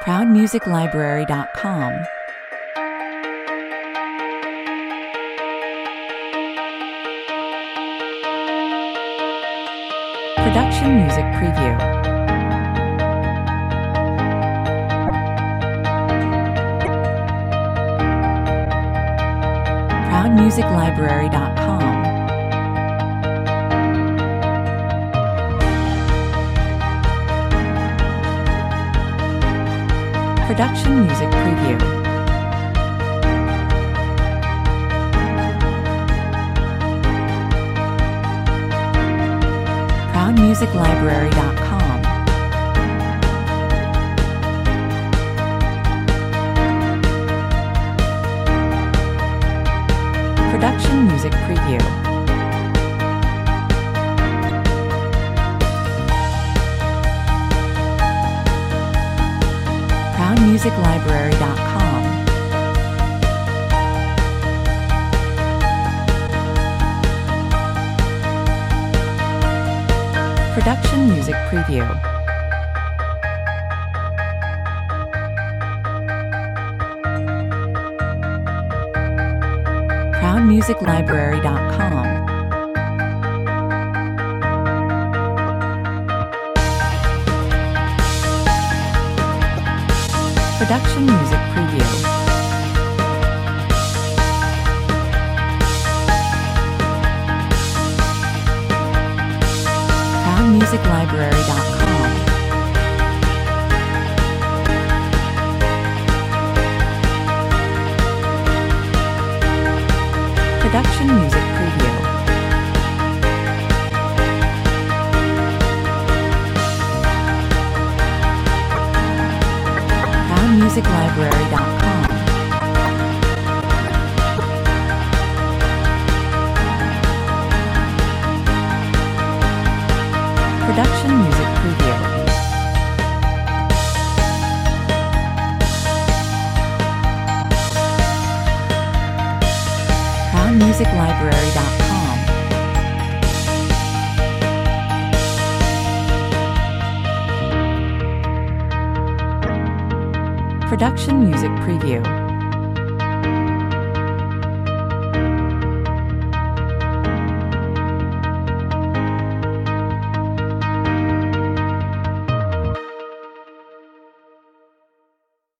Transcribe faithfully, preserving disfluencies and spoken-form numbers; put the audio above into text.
proud music library dot com. Production Music Preview. proud music library dot com. Production Music Preview. proud music library dot com. Production Music Preview. proud music library dot com. Production Music Preview. proud music library dot com. Production Music Preview. proud music library dot com. Production Music Preview. proud music library dot com. Production Music Preview. proud music library dot com. Production Music Preview.